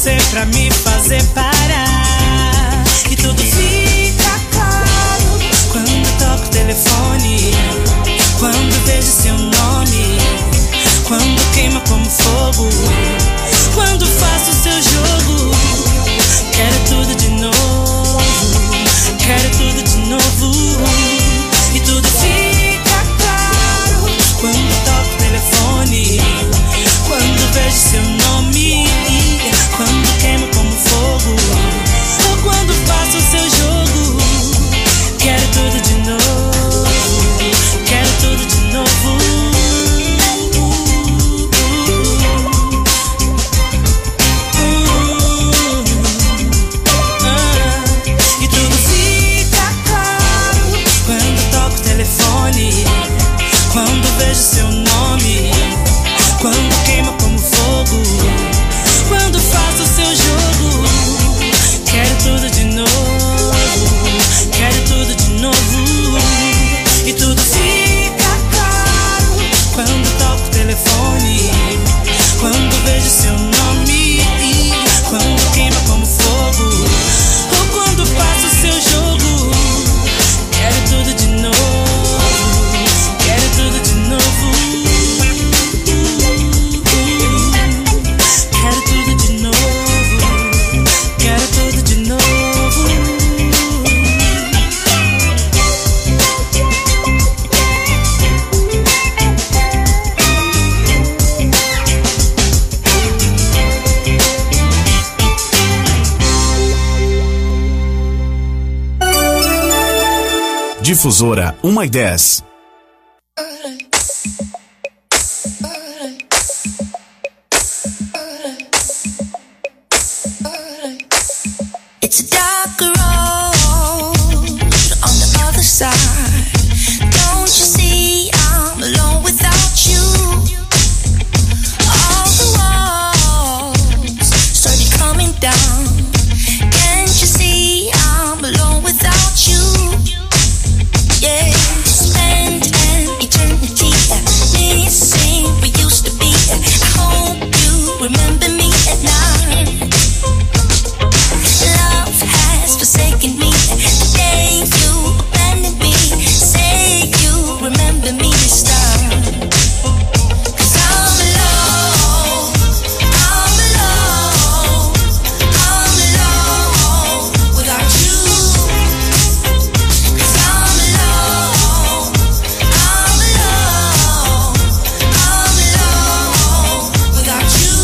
você pra me fazer parar. E tudo fica claro quando toco o telefone, quando vejo seu nome, quando queima como fogo, quando faço seu jogo. Quero tudo de novo, quero tudo de novo. E tudo fica claro quando toco o telefone, quando vejo seu nome, quando queima como fogo, ou quando faço seu jogo. Quero tudo de novo, quero tudo de novo. E tudo fica claro quando toco o telefone, quando vejo seu nome, quando queima como fogo, quando faço seu jogo. Quero tudo de novo, quero tudo de novo. E tudo fica claro quando toco o telefone, quando vejo seu nome, quando queima como fogo, ou quando faço seu jogo. Quero tudo de novo, quero tudo de novo. Quero tudo de novo, quero tudo de novo. Difusora 1:10. It's a dark road on the other side. Don't you see I'm alone without you? All the walls started coming down. Can't you see I'm alone without you? Yeah, spend an eternity missing we used to be. I hope you remember me at night. Love has forsaken me the day you abandoned me. Say you remember me this time. 'Cause I'm alone, I'm alone, I'm alone without you. 'Cause I'm alone, I'm alone, I'm alone without you.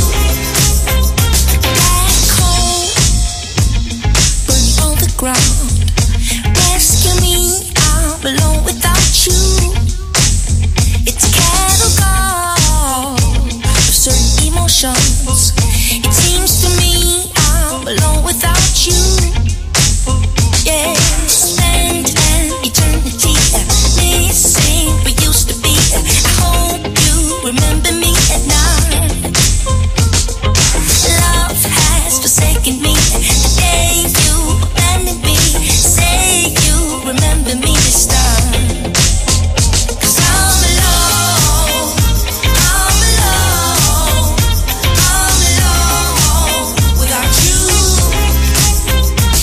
Black hole burning on the ground. Rescue me, I'm alone without you. It's a cattle call of certain emotions. It seems to me I'm alone without you. Yeah, spend an eternity missing we used to be. I hope you remember me at night. Love has forsaken me the day you abandoned me. Say you remember me this time. 'Cause I'm alone, I'm alone, I'm alone without you.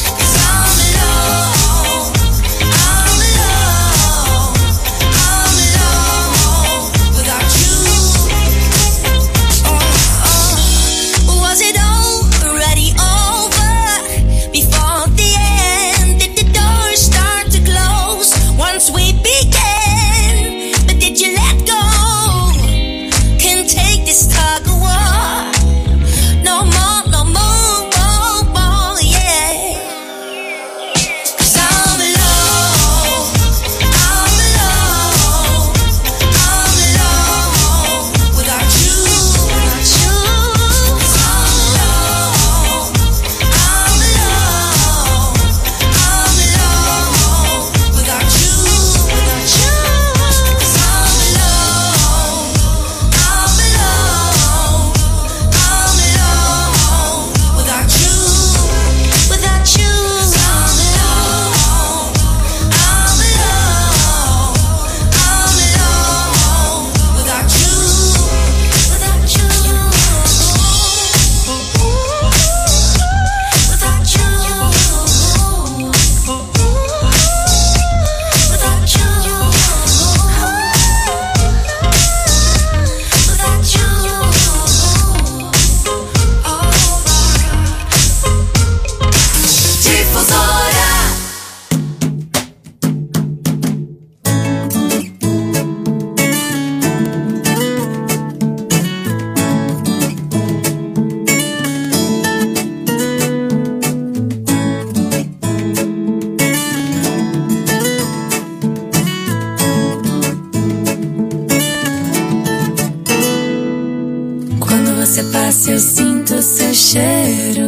eu sinto seu cheiro.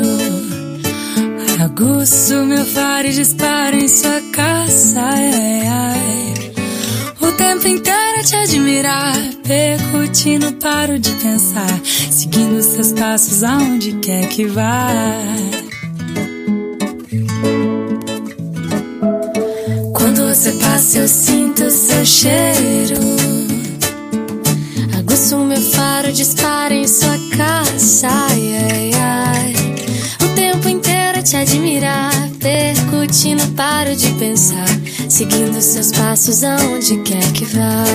Aguço meu faro e disparo em sua caça. Ai, ai. O tempo inteiro a te admirar, percutir, não paro de pensar, seguindo seus passos aonde quer que vá. Quando você passa eu sinto seu cheiro. Aguço meu faro, disparo em sua caça. Ai, ai, ai. O tempo inteiro a te admirar, percutir, não paro de pensar, seguindo seus passos aonde quer que vá.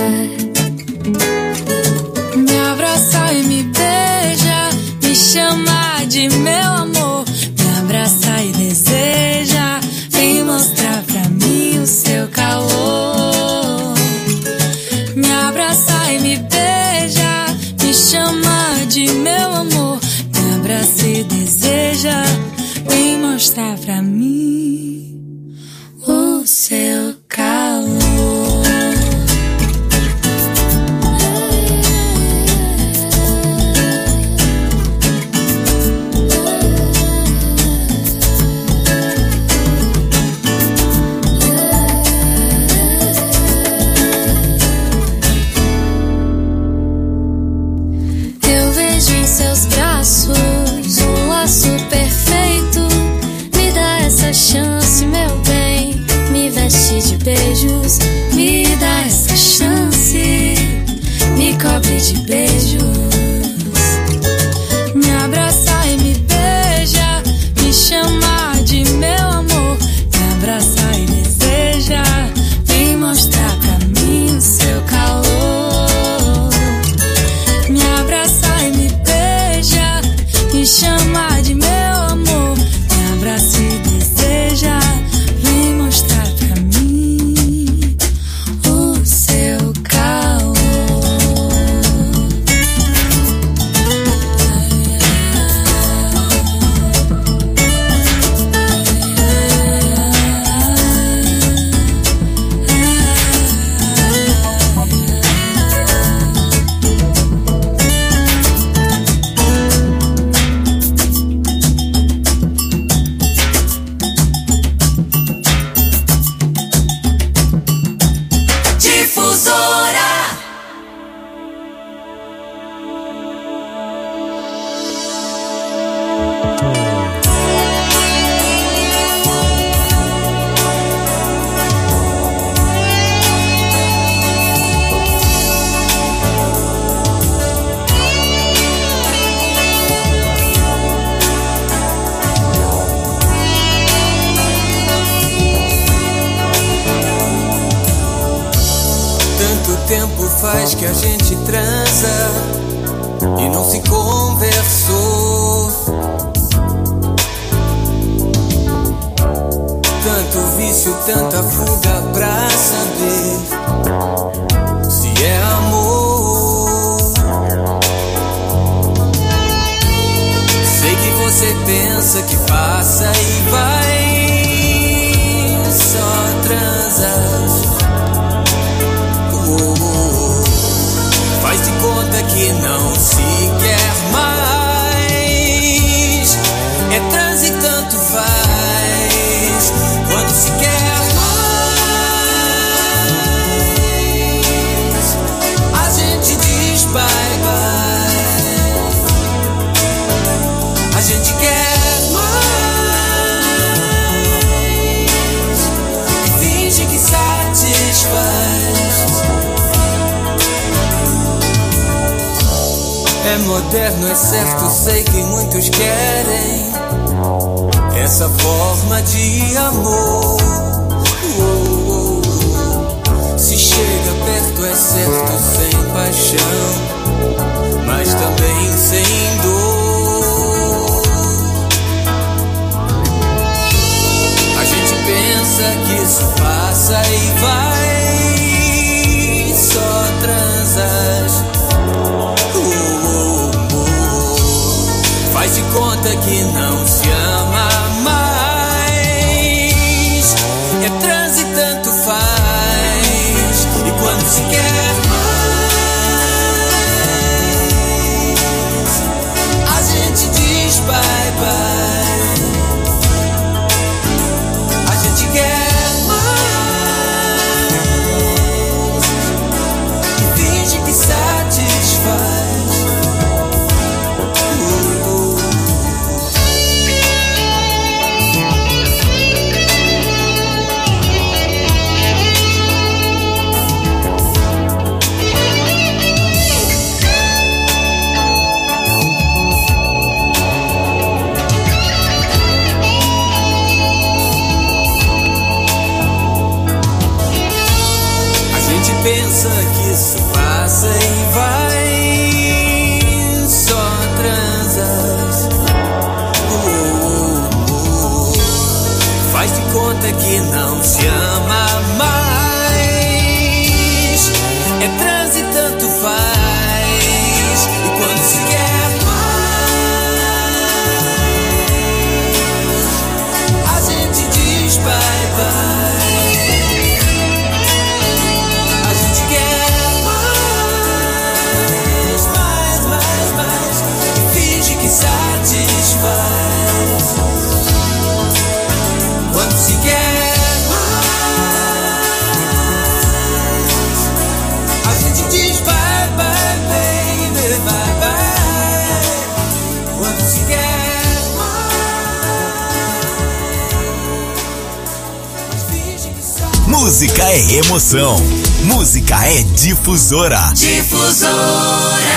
Me abraça e me beija, me chama de meu amor. Me abraça e deseja, vem mostrar pra mim o seu calor. Me abraça e me beija, me chama de meu amor. Me abraça e deseja, vem mostrar pra mim o seu calor. Eu vejo em seus braços um laço perfeito. Me dá essa chance, meu bem, me veste de beijos. Me dá essa chance, me cobre de beijos. Me abraça e me beija, me chama de meu amor. Me abraça e deseja, vem mostrar pra mim o seu calor. Me abraça e me beija, me chama de meu amor. Me abraça e deseja, vem mostrar pra mim o seu calor. Tanto tempo faz que a gente transa e não se conversou. Tanto vício, tanta fuga pra saber se é amor. Sei que você pensa que passa e vai, só transas. Faz de conta que não se quer mais. É trans e tanto faz. Quando se quer mais, a gente diz bye bye. A gente quer mais e finge que satisfaz. É moderno, é certo, sei que muitos querem essa forma de amor. Se chega perto é certo, sem paixão, mas também sem dor. A gente pensa que isso passa e vai, só transas. Faz de conta que não se ama mais. É trans e tanto faz. E quando se quer mais, a gente acha que não se ama mais. É transe e tanto faz. E quando se quer mais, a gente diz bye bye. A gente quer mais, e finge que satisfaz. Quando se quer mais, a gente diz bye bye, baby, bye bye. Quando se quer mais, finge que satisfaz. Música é emoção. Música é Difusora. Difusora.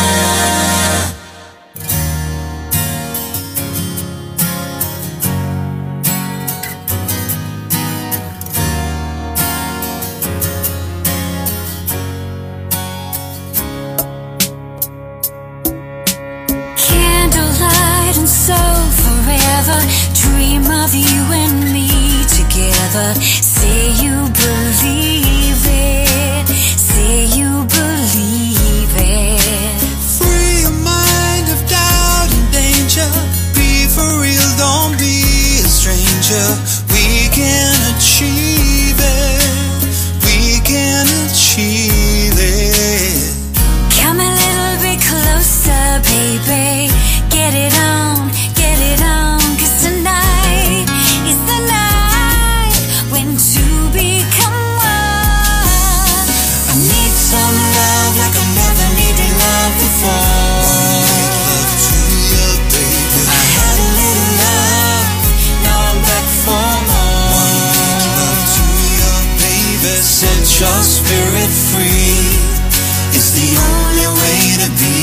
Candlelight and so forever, dream of you and me together. Say you believe it, say you believe it. Free your mind of doubt and danger. Be for real, don't be a stranger. We can achieve it, we can achieve it. Come a little bit closer, baby. Get it on, 'cause tonight is the night when two become one. I need some love like I never needed love before. Love to you, baby. I had a little love, now I'm back for more. Love to you, baby. Set your spirit free. It's the only way to be.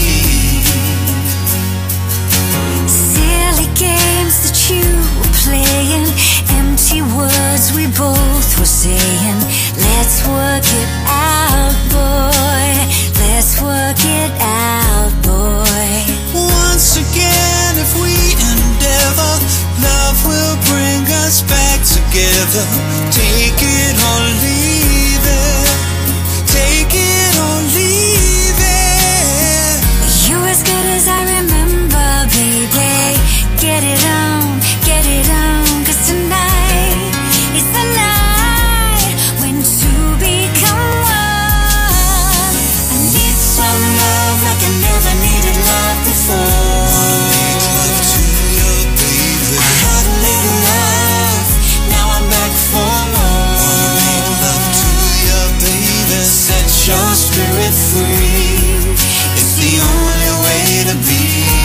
Silly games that you were playing, empty words we both were saying. Let's work it out, boy. Let's work it out, boy. Once again, if we endeavor, love will bring us back together. Take it or leave it. Take it or leave it. You're as good as I remember, baby. Get it on, 'cause tonight is the night when two become one. I need some love like I never needed love before. Love to you, baby. I had a little love, now I'm back for more. Love to you, baby. Set your spirit free. It's the only way to be.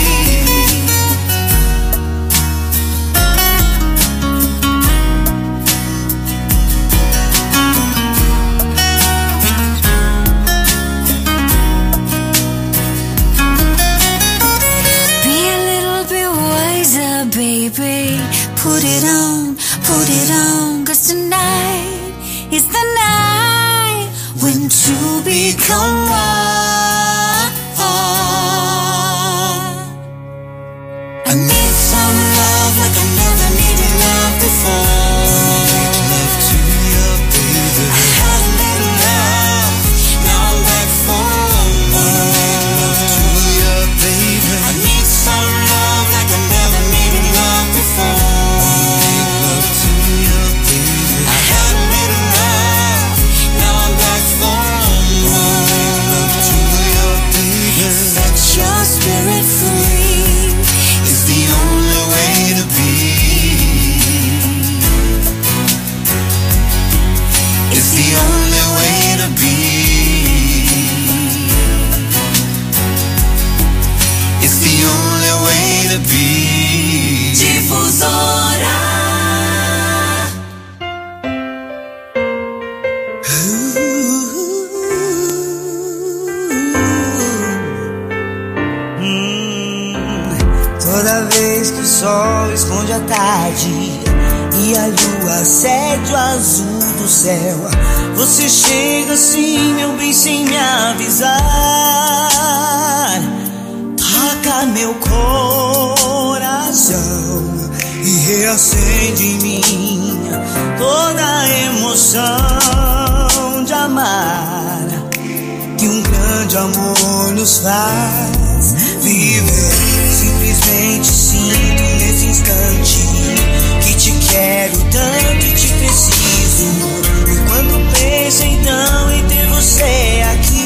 Be a little bit wiser, baby. Put it on, 'cause tonight is the night when two become one. I need some love like I never needed love before. Love to you, baby. I had a little love, now I'm back for more. Love to you, baby. I need some love like I never needed love before. Love to you, baby. I had a little love, now I'm back for more. Love to you, baby. Set your spirit free. It's the only way to be. It's the only way to be. It's the only way to be. Difusora. Toda vez que o sol esconde a tarde e a lua cede o azul do céu, você chega assim, meu bem, sem me avisar. Toca meu coração e reacende em mim toda a emoção de amar que um grande amor nos faz viver. Simplesmente sinto nesse instante que te quero tanto e te preciso. E quando penso então em ter você aqui,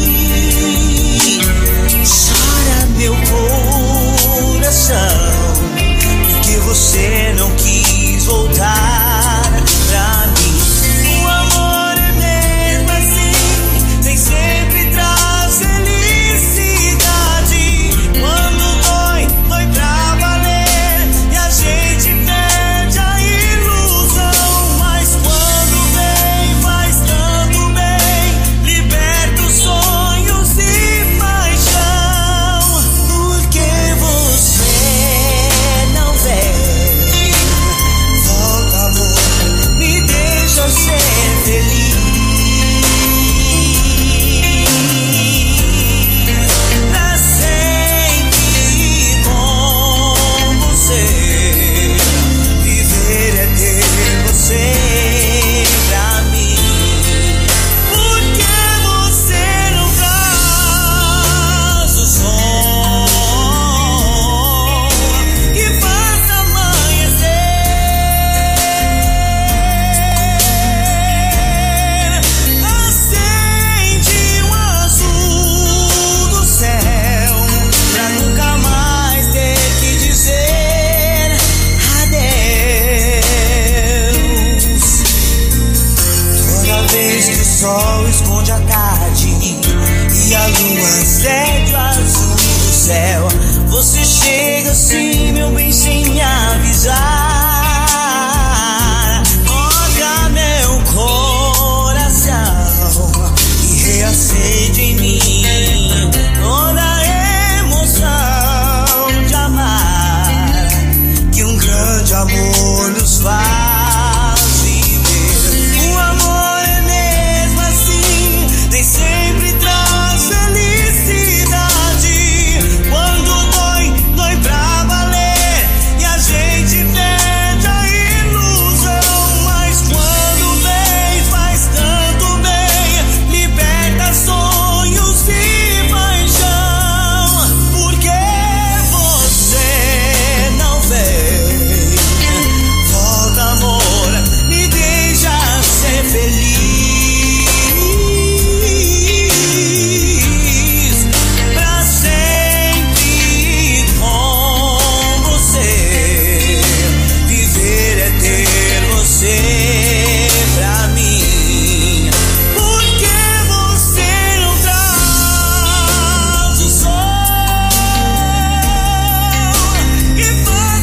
chora meu coração, porque você não quis voltar pra mim. O amor é mesmo assim, nem sempre traz felicidade. Quando dói, dói pra valer, e a gente perde a ilusão. Mas quando vem, faz tanto bem, liberta os sonhos e paixão. Porque você não vem, volta amor, me deixa ser feliz. Pra sempre com você, viver é ter você pra mim. Porque você não traz o sol que faz amanhecer, acende o azul do céu pra nunca mais ter que dizer adeus. Toda vez que o sol esconde a tarde e a lua cede o azul do céu, você chega assim, meu bem, sem me avisar. Toca meu coração e reacende em mim toda a emoção de amar que um grande amor nos faz viver. O amor é mesmo assim, nem sempre traz felicidade. Quando dói, dói pra valer, e a gente perde a ilusão. Mas quando vem, faz tanto bem, liberta sonhos e paixão. Porque você não vem, volta amor, me deixa ser feliz. Pra sempre com você, viver é ter você pra mim. Porque você não traz o sol que faz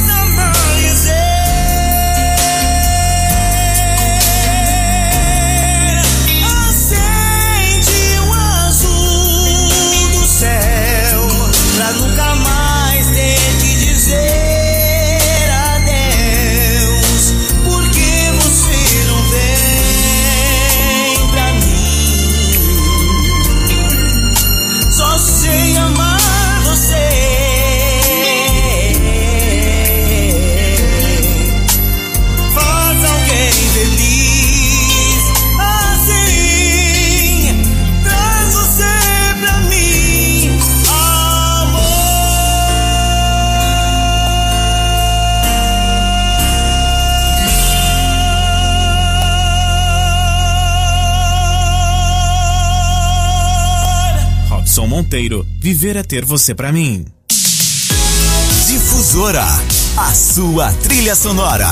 amanhecer, acende o azul do céu pra nunca mais ter que dizer adeus. Porque você não vem pra mim, só sei amar você. Faz alguém feliz assim, traz você pra mim, amor. Robson Monteiro, viver é ter você pra mim. Difusora, a sua trilha sonora.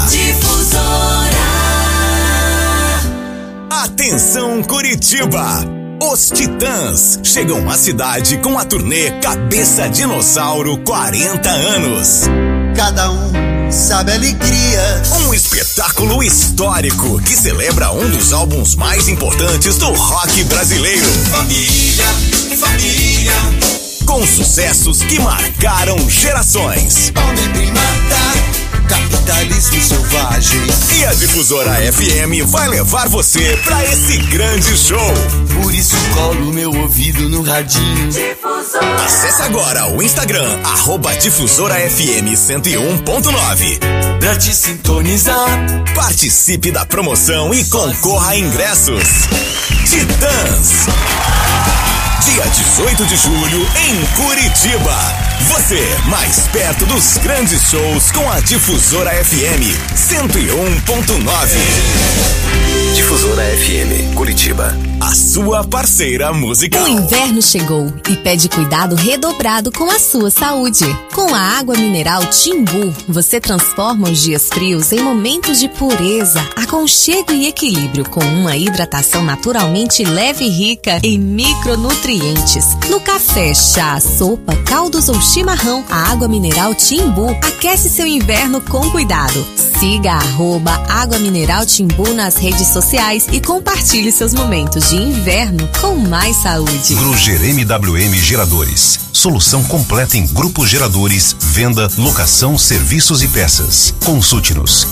Atenção Curitiba! Os Titãs chegam à cidade com a turnê Cabeça Dinossauro 40 anos. Cada um sabe a alegria. Um espetáculo histórico que celebra um dos álbuns mais importantes do rock brasileiro. Família, família, Com sucessos que marcaram gerações. homem primata, capitalismo selvagem. E a Difusora FM vai levar você pra esse grande show. Por isso colo meu ouvido no radinho. Acesse agora o Instagram @DifusораFM 101.9. Lembra de sintonizar. Participe da promoção e concorra a ingressos. Titãs. Dia 18 de julho em Curitiba. Você mais perto dos grandes shows com a Difusora FM 101.9. Difusora FM Curitiba. A sua parceira musical. O inverno chegou e pede cuidado redobrado com a sua saúde. Com a água mineral Timbu, você transforma os dias frios em momentos de pureza, aconchego e equilíbrio, com uma hidratação naturalmente leve e rica em micronutrientes. No café, chá, sopa, caldos ou chimarrão, a água mineral Timbu aquece seu inverno com cuidado. Siga @Água Mineral Timbu nas redes sociais e compartilhe seus momentos de inverno com mais saúde. Gruger MWM Geradores. Solução completa em grupos geradores, venda, locação, serviços e peças. Consulte-nos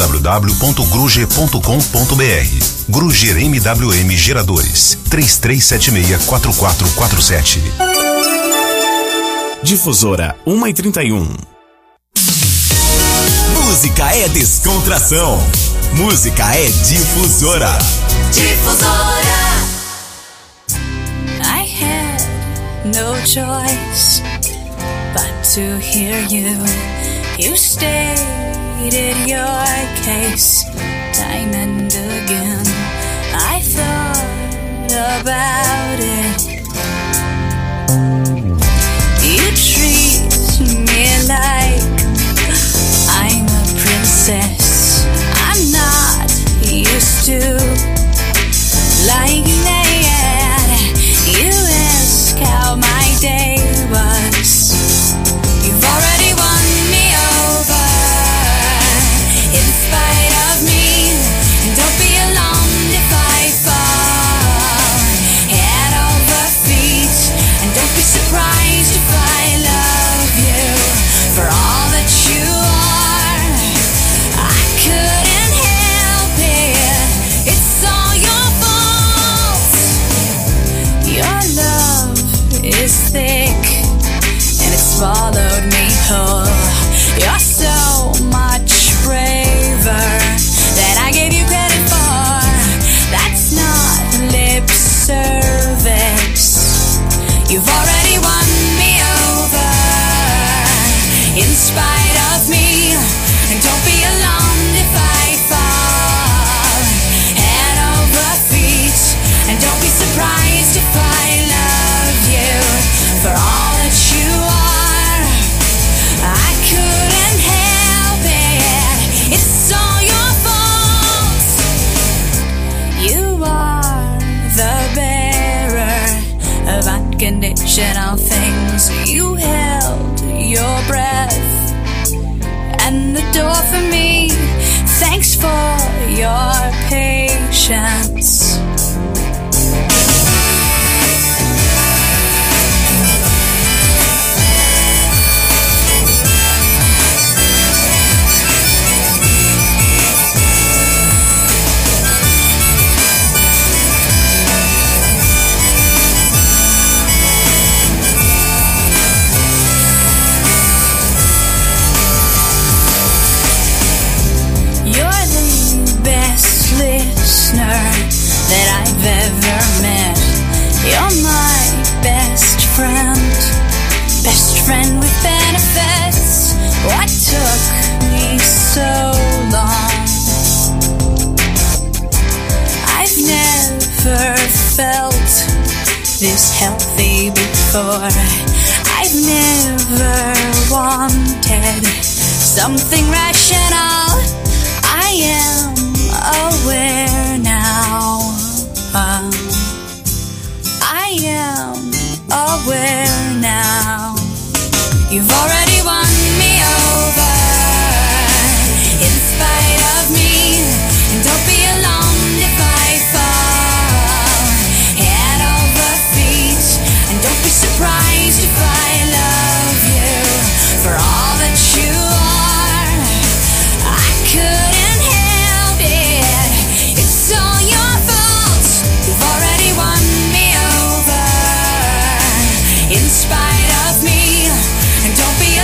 www.gruger.com.br. Gruger MWM Geradores. 3376-4447. Difusora 1:31. Música é descontração. Música é Difusora. Difusora. I had no choice but to hear you. You stated your case time and again. I thought about it. You treat me like I'm a princess. I'm not used to like that. You ask how my day was. You've already won me over in spite of me. And don't be alarmed if I fall head over feet. And don't be surprised if I love you for all that you are. I couldn't help it. It's all your fault. Your love is thick and it's swallowed me whole. You're so much braver than I gave you credit for. That's not lip service. You've already won me over in spite of me. And don't be alarmed if I fall head over feet. And don't be surprised if I love you for all that you are. I couldn't help it. It's all your fault. You are the bearer of unconditional things. You held your breath and the door for me. Thanks for your patience. You're the best listener that I've ever met. You're my best friend with benefits. What took me so long? I've never felt this healthy before. I've never wanted something rational. I am aware now. I am aware now. You've already won me over in spite of me. And don't be alarmed if I fall head over feet. And don't be surprised if I love you for all that you are. I couldn't help it. It's all your fault. You've already won me over in spite of me. And don't be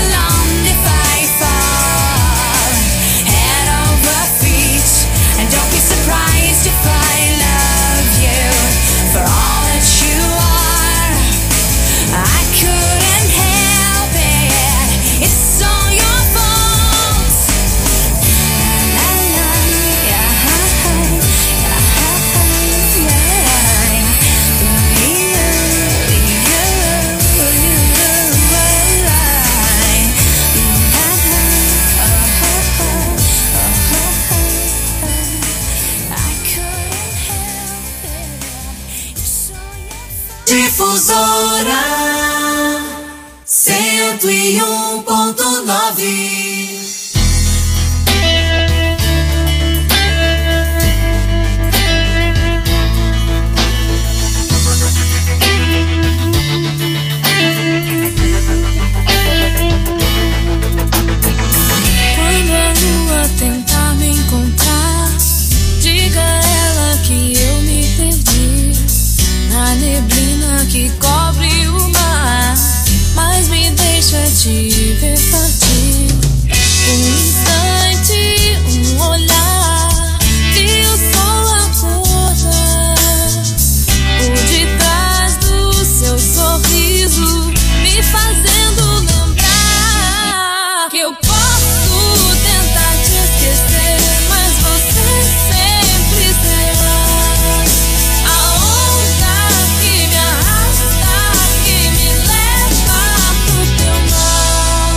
Que cobre o mar, mas me deixa te ver partir. Instante, olhar, vi o sol acordar. Por detrás do seu sorriso, me fazendo lembrar que eu posso tentar te esquecer, mas você sempre será a onda que me arrasta, que me leva pro teu mar.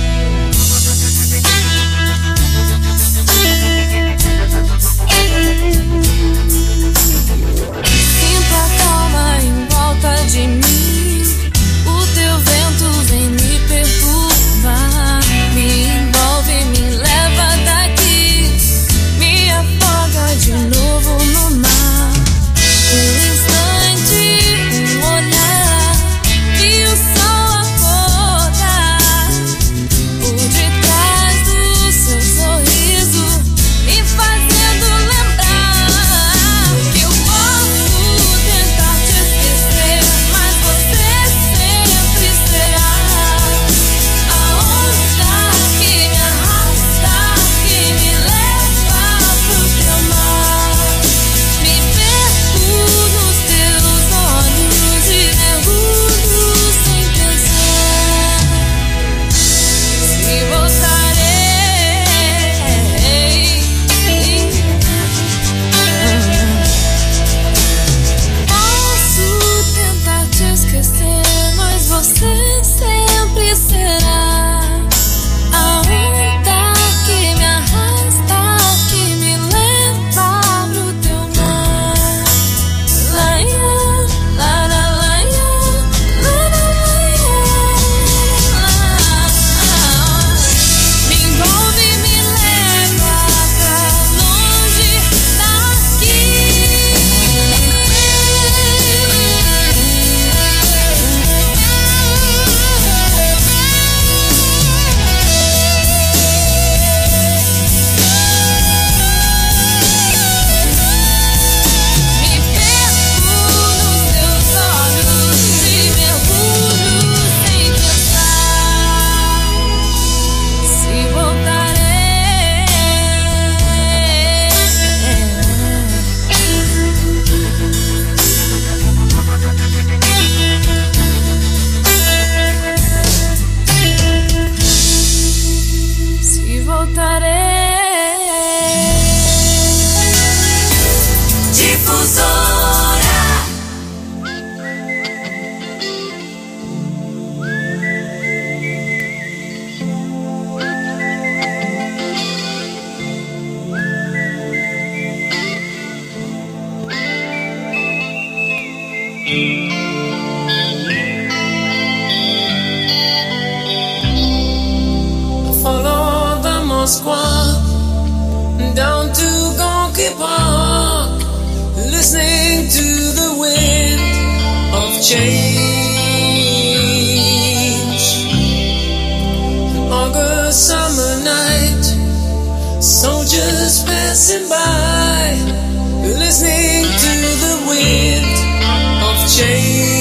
Sinto a calma em volta de mim, o teu vento vem me perturbar, me envolve, me leva daqui, me afoga de novo no mar. Instante, olhar, vi o sol acordar. Por detrás do seu sorriso, me fazendo lembrar que eu posso tentar te esquecer, mas você sempre será a onda que me arrasta, que me leva pro teu mar. Me perco nos teus olhos e mergulho sem pensar se voltarei. Posso tentar te esquecer, mas você sempre será a onda que me arrasta, que me leva pro teu mar. Laia, la la laia, la la laia, me envolve, me leva pra longe daqui. Me perco nos teus olhos e mergulho sem pensar se voltarei. Se voltarei. Difusora. Follow the Moskwa down to Gonky Park, listening to the wind of change. An August summer night, soldiers passing by, listening to the wind of change.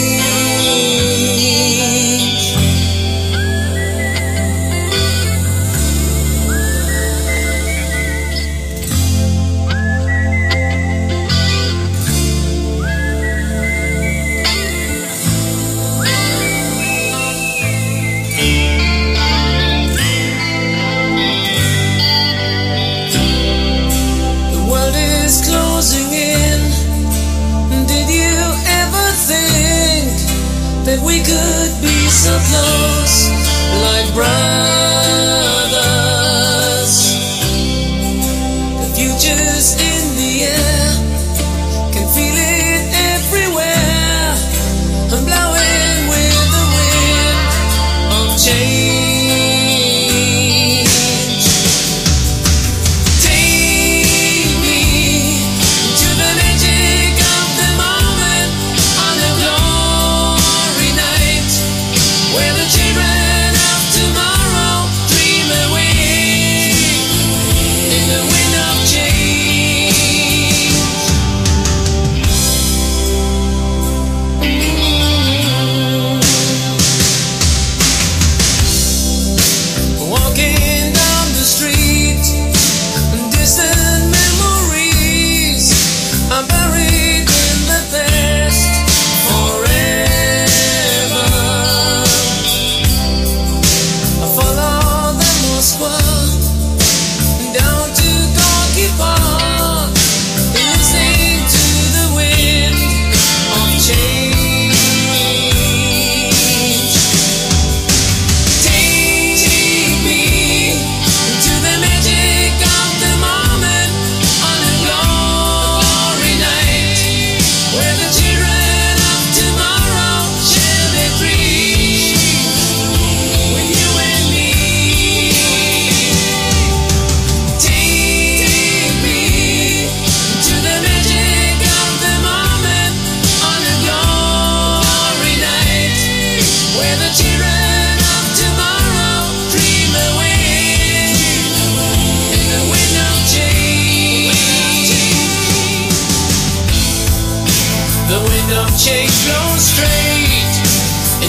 The world is closing in. Did you ever think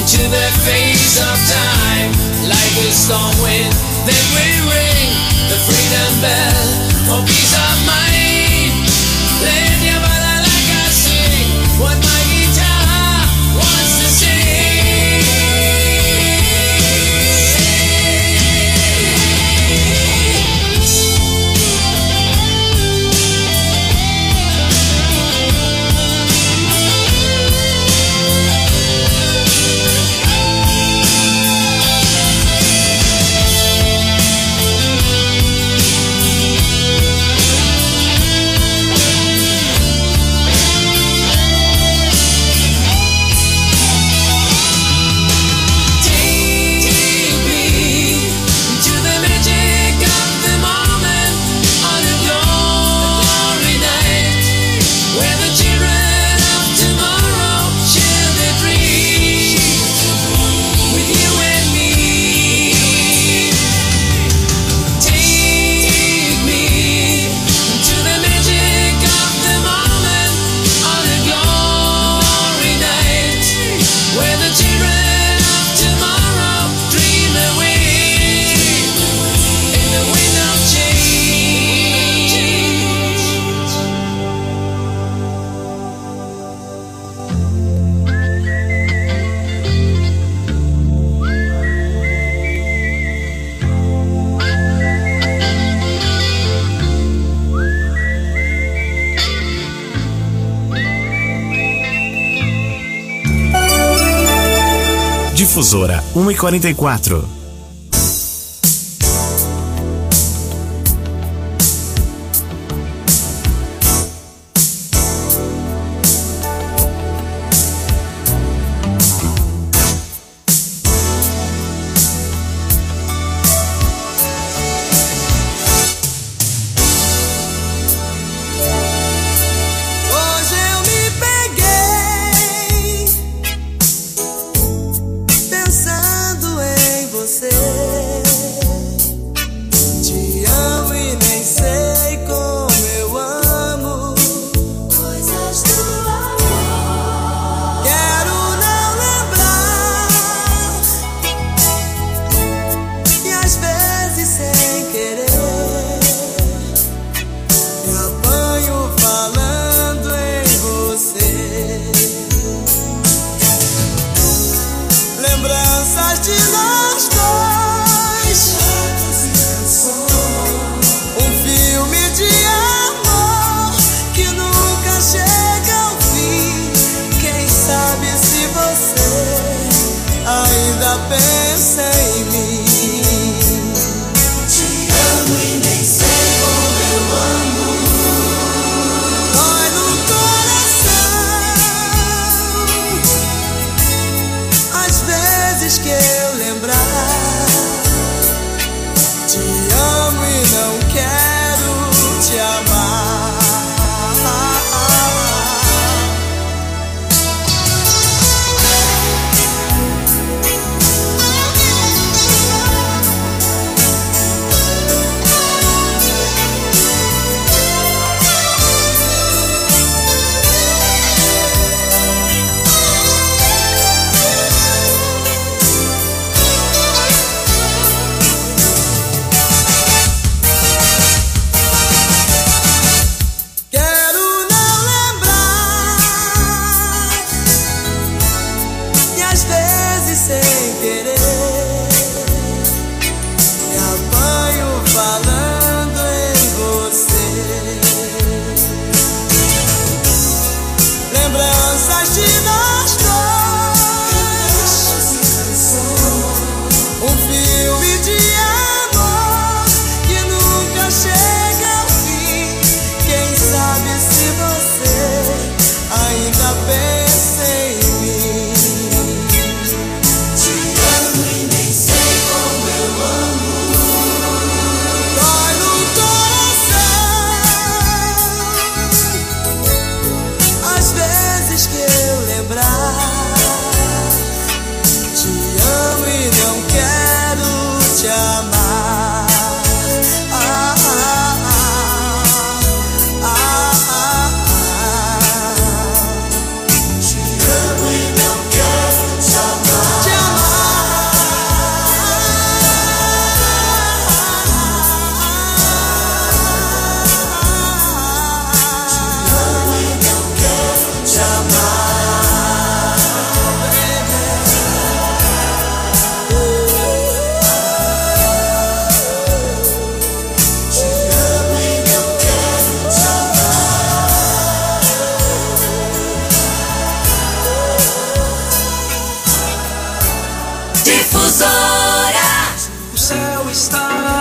to the face of time. Like a storm wind, then we ring the freedom bell for peace of mind. Playing your body like I sing what my guitar wants to sing. Difusora 1h44.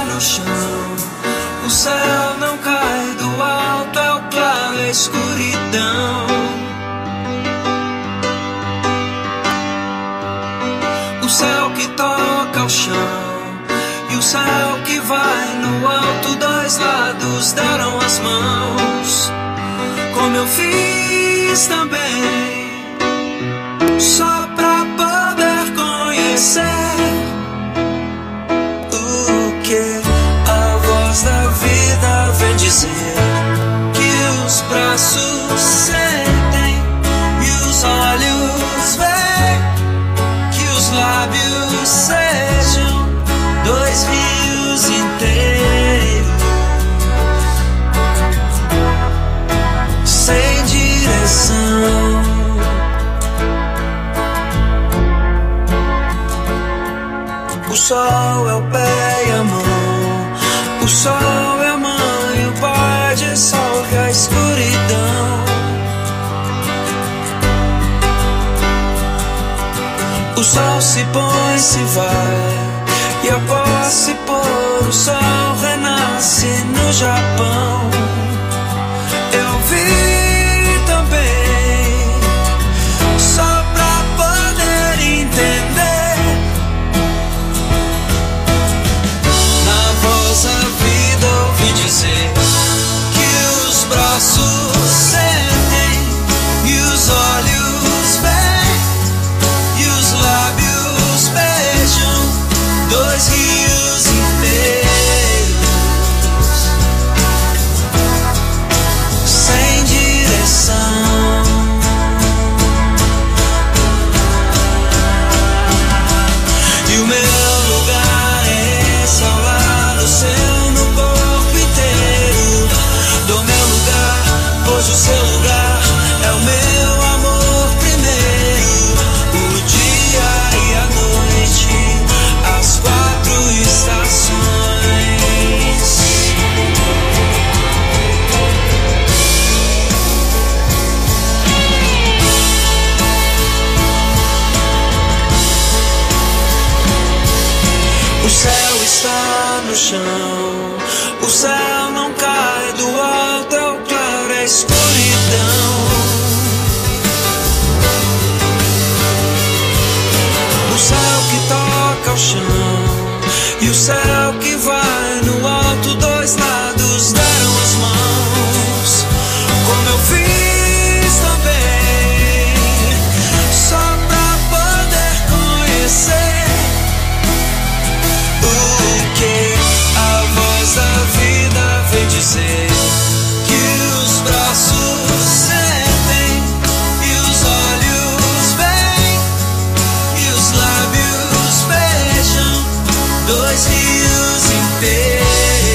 no chão. O céu não cai do alto, é o claro, é a escuridão. O céu que toca o chão e o céu que vai no alto, dois lados deram as mãos, como eu fiz também, só pra poder conhecer o que a voz da vida vem dizer, que os braços sentem e os olhos veem, que os lábios sejam dois rios inteiros, sem direção. O sol é o pé e a mão, o sol é a mãe, o pai de sol que a escuridão. O sol se põe, se vai, e após se pôr o sol renasce no Japão. Eu vi também, só pra poder entender, na voz da vida ouvi dizer que os braços sentem e os olhos veem e os lábios beijam dois rios inteiros, sem direção. E o meu lugar é esse, ao lado seu, no corpo inteiro. Do meu lugar, pois o seu lugar é o meu amor primeiro. O dia e a noite, as quatro estações. O céu está no chão, o céu não cai do alto, é o claro, é a escuridão. O céu que toca o chão e o céu que vai no alto, dois lados deram as mãos, como eu fiz também, só pra poder conhecer o que a voz da vida vem dizer, que os braços sentem e os olhos veem e os lábios beijam dois rios inteiros,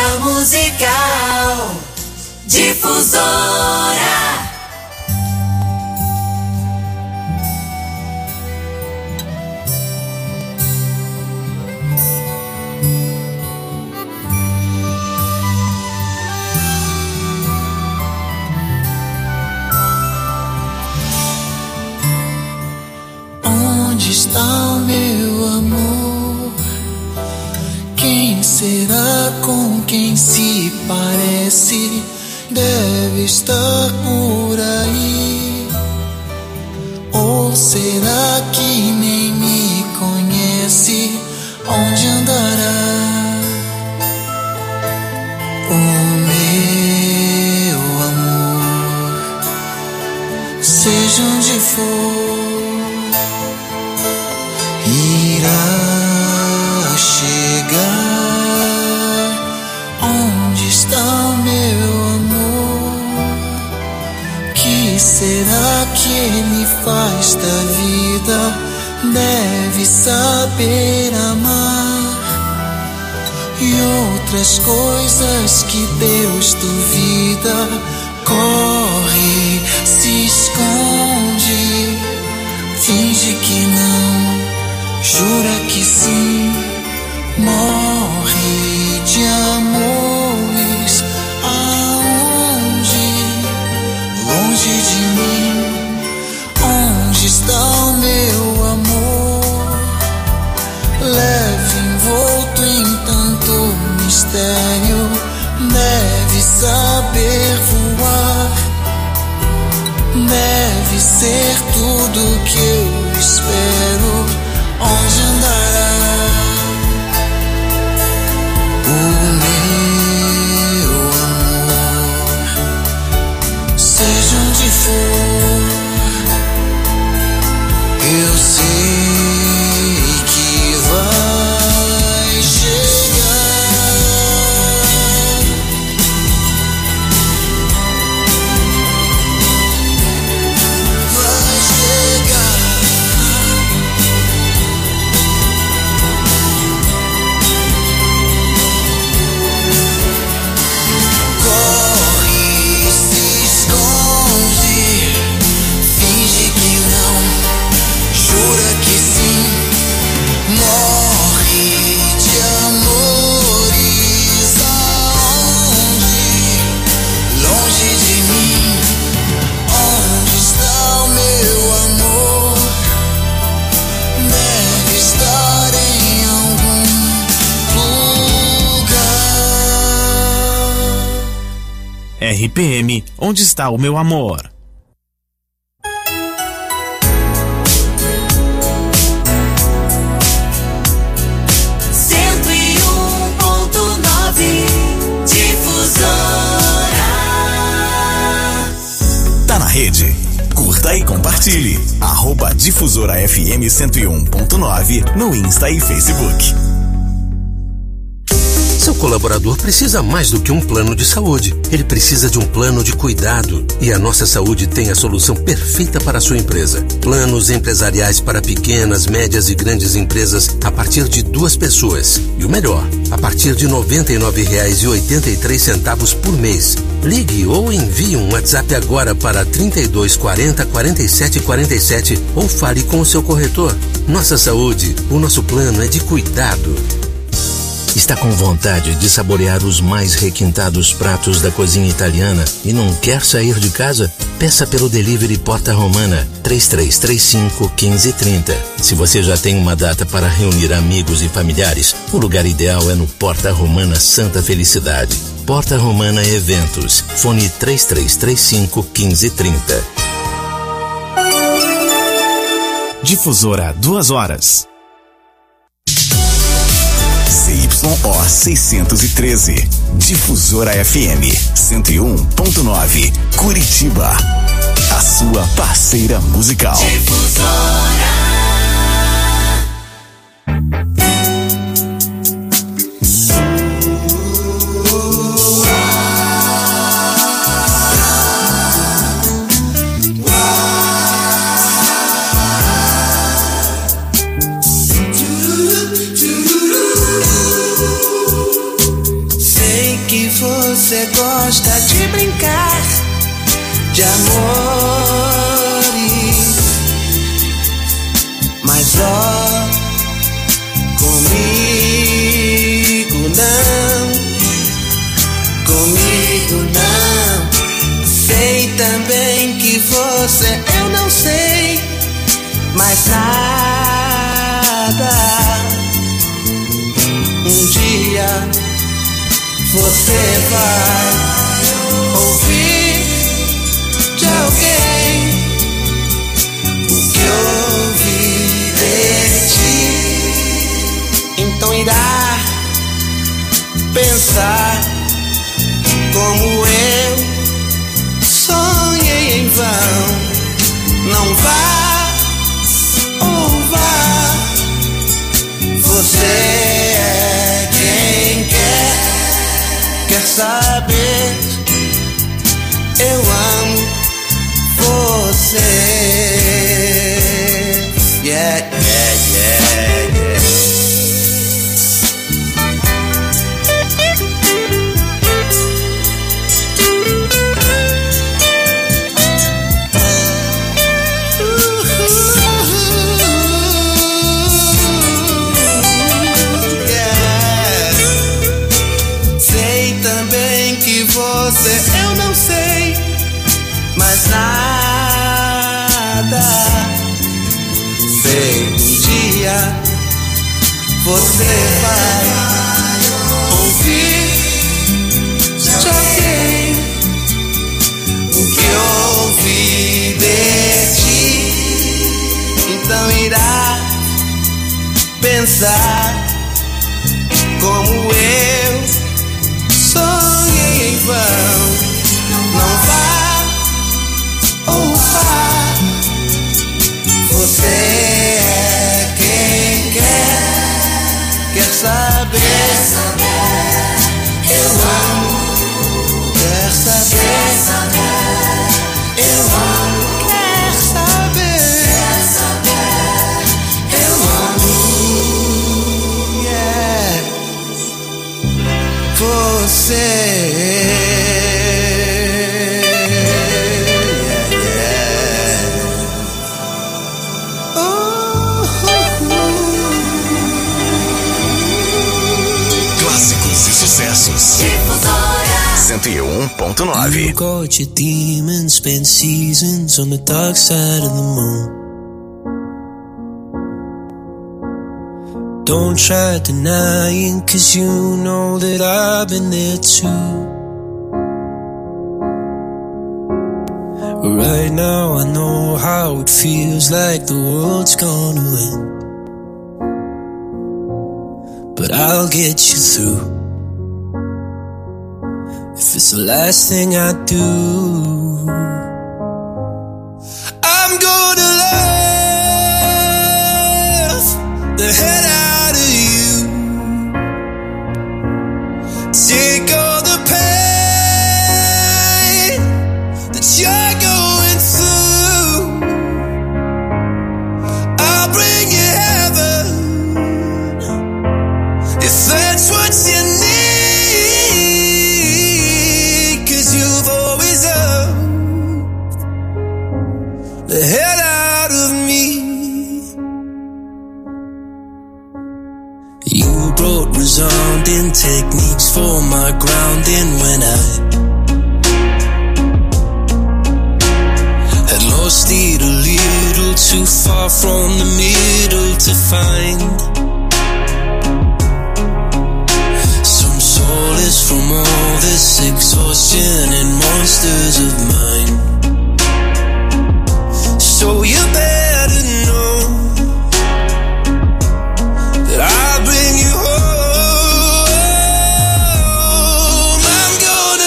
parceira musical. Difusora. Onde está o meu amor? Quem será com quem se parece? Deve estar por aí. Ou será que nem me conhece? Onde andará o meu amor? Seja onde for, irá chegar. Onde está o meu amor? Que será que ele faz da vida? Deve saber amar e outras coisas que Deus duvida. Corre, se esconde, finge que não, jura que sim, morre de amores. Aonde? Longe de mim. Onde está o meu amor? Leve envolto em tanto mistério, deve saber voar, deve ser tudo que eu espero. Onde andará o meu amor? Seja onde for, eu sei que vai chegar. Vai chegar. Corre, se esconde, finge que não, jura que sim, morre de amores. Aonde? Longe de mim. Onde está o meu amor? Deve estar em algum lugar. RPM, onde está o meu amor? Tá na rede? Curta e compartilhe. @Difusora FM 101.9 no Insta e Facebook. Seu colaborador precisa mais do que um plano de saúde. Ele precisa de um plano de cuidado. E a Nossa Saúde tem a solução perfeita para a sua empresa. Planos empresariais para pequenas, médias e grandes empresas a partir de 2 pessoas. E o melhor, a partir de R$ 99,83 por mês. Ligue ou envie um WhatsApp agora para 32 40 47 47 ou fale com o seu corretor. Nossa Saúde, o nosso plano é de cuidado. Está com vontade de saborear os mais requintados pratos da cozinha italiana e não quer sair de casa? Peça pelo delivery Porta Romana 3335-1530. Se você já tem uma data para reunir amigos e familiares, o lugar ideal é no Porta Romana Santa Felicidade. Porta Romana Eventos. Fone 3335-1530. Difusora 2 horas. CYO 613. Difusora FM 101.9. Curitiba. A sua parceira musical. Difusora. Sei sei que você gosta de brincar de amores, mas ó, comigo não. Sei também que você, eu não sei mais nada. Um dia você vai ouvir de alguém o que ouvi de ti. Então irá pensar como eu sonhei em vão. Não vá ou vá, você é quem quer saber. Eu amo você. Yeah, yeah, yeah, yeah. Eu não sei mais nada. Sei um dia você vai ouvir de alguém o que ouvi de ti. Então irá pensar como eu sonhei em vão. Não vá ou vá, você é quem quer saber. Eu amo, quer saber. Eu amo, quer saber. Eu amo, yeah, você. Sucessos 101.9. You got your demons, spent seasons on the dark side of the moon. Don't try denying, 'cause you know that I've been there too. Right now I know how it feels, like the world's gonna end, but I'll get you through. If it's the last thing I do, I'm gonna love the head out of you. Take all the pain that you're going through. I'll bring you heaven if that's what you need. The head out of me. You brought resounding techniques for my grounding when I had lost it a little too far from the middle to find some solace from all this exhaustion and monsters of mine. So you better know that I'll bring you home. I'm gonna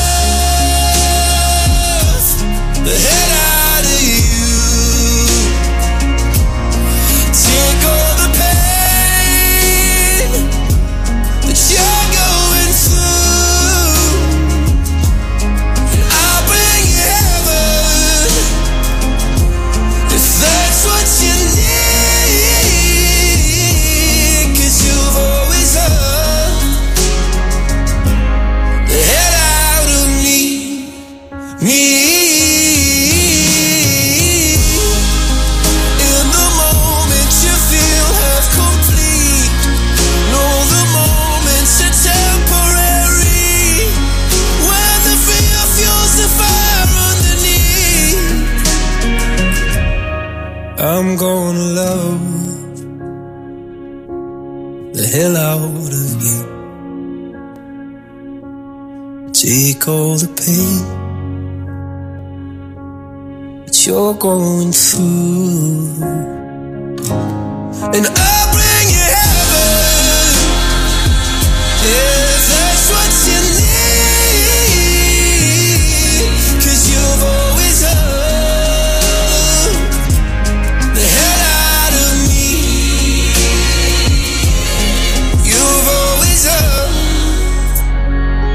love the head out of you. Take all the pain that you're going through, and I'll bring hell out of you. Take all the pain that you're going through, and I